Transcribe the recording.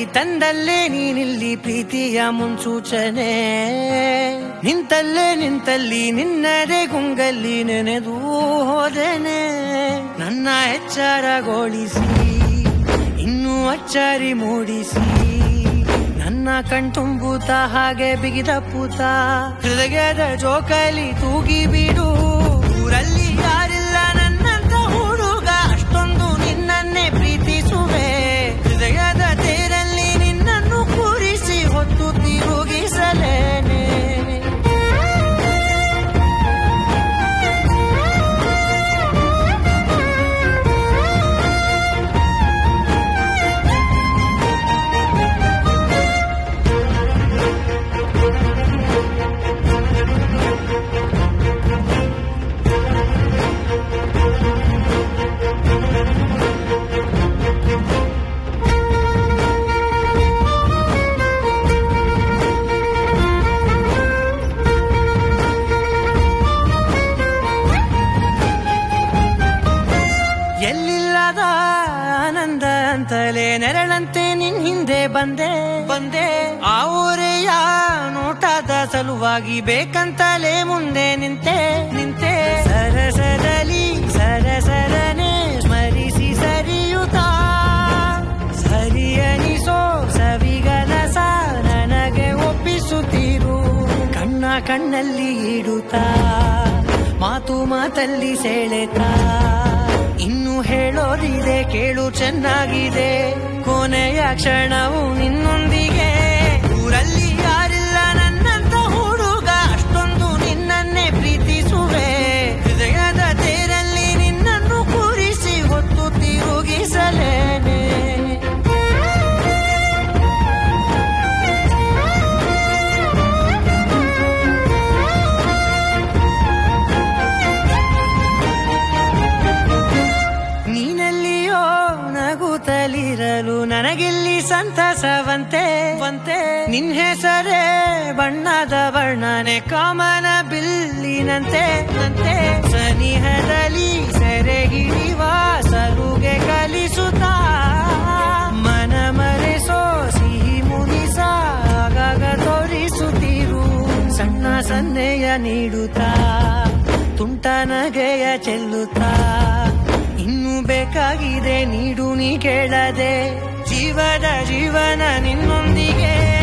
ತಂದಲ್ಲೇ ನೀನಿಲ್ಲಿ ಪ್ರೀತಿಯ ಮುನ್ಸೂಚನೆ. ನಿಂತಲ್ಲಿ ನಿನ್ನದೇ ಗುಂಗಲ್ಲಿ ನೆನೆದು ಹೋದೆನೆ. ನನ್ನ ಎಚ್ಚರಗೊಳಿಸಿ ಇನ್ನೂ ಅಚ್ಚರಿ ಮೂಡಿಸಿ ನನ್ನ ಕಣ್ತುಂಬುತ್ತ ಹಾಗೆ ಬಿಗಿದ ಪೂತ. ಹೃದಯದ ಜೋಕಾಲಿ ತೂಗಿ ಬಿಡು, ಊರಲ್ಲಿ ಯಾರಿಲ್ಲ ನನ್ನಂತ ಹುಡುಗ, ಅಷ್ಟೊಂದು ನಿನ್ನನ್ನೇ ಪ್ರೀತಿಸುವೆ. ಹೃದಯದ ತೇರಲ್ಲಿ ನಿನ್ನನ್ನು ಕೂರಿಸಿ ಹೊತ್ತು ತಿರುಗಿಸಲೇನೆ. ಎಲ್ಲಿಲ್ಲದ ಆನಂದ ಅಂತಲೇ ನೆರಳಂತೆ ನಿನ್ ಹಿಂದೆ ಬಂದೆ. ಆ ಊರೆಯ ನೋಟದ ಸಲುವಾಗಿ ಬೇಕಂತಲೇ ಮುಂದೆ ನಿಂತೆ. ಸರಸರಲಿ ಸರಸರನೆ ಸ್ಮರಿಸಿ ಸರಿಯುತ್ತ ಸರಿಯನಿಸೋ ಸವಿಗನಸ ನನಗೆ ಒಪ್ಪಿಸುತ್ತೀರು. ಕಣ್ಣಲ್ಲಿ ಇಡುತ್ತಾ ಮಾತಲ್ಲಿ ಸೆಳೆತಾ ಇನ್ನು ಹೇಳೋದಿದೆ ಕೇಳು ಚೆನ್ನಾಗಿದೆ. ಕೊನೆಯ ಕ್ಷಣವು ನಿನ್ನೊಂದಿಗೆ, ಊರಲ್ಲಿ ಯಾರಿಲ್ಲ ನನ್ನಂತ ಹುಡುಗ, ಅಷ್ಟೊಂದು ನಿನ್ನನ್ನೇ ಪ್ರೀತಿಸುವೆ. ಹೃದಯದ ತೇರಲ್ಲಿ ನಿನ್ನನ್ನು ಕೂರಿಸಿ ಹೊತ್ತು ತಿರುಗಿಸಲೇನೆ. ನಗುತ್ತಲಿರಲು ನನಗಿಲ್ಲಿ ಸಂತಸವಂತೆ. ನಿನ್ ಹೆಸರೇ ಬಣ್ಣದ ವರ್ಣನೆ ಕಾಮನ ಬಿಲ್ಲಿನಂತೆ. ಸನಿಹದಲ್ಲಿ ಸೆರೆ ಹಿಡಿಯುವ ಸಲುಗೆ ಕಲಿಸುತ್ತಾ ಮನ ಮರೆಸೋ ಸಿಹಿ ಮುನಿಸ ಆಗಾಗ ತೋರಿಸುತ್ತೀರು. ಸಣ್ಣ ಸನ್ನೆಯ ನೀಡುತ್ತಾ ತುಂಟ ನಗೆಯ ಚೆಲ್ಲುತ್ತಾ ಇನ್ನೂ ಬೇಕಾಗಿದೆ ನೀಡು ನೀ ಕೇಳದೆ. ಜೀವನ ನಿನ್ನೊಂದಿಗೆ.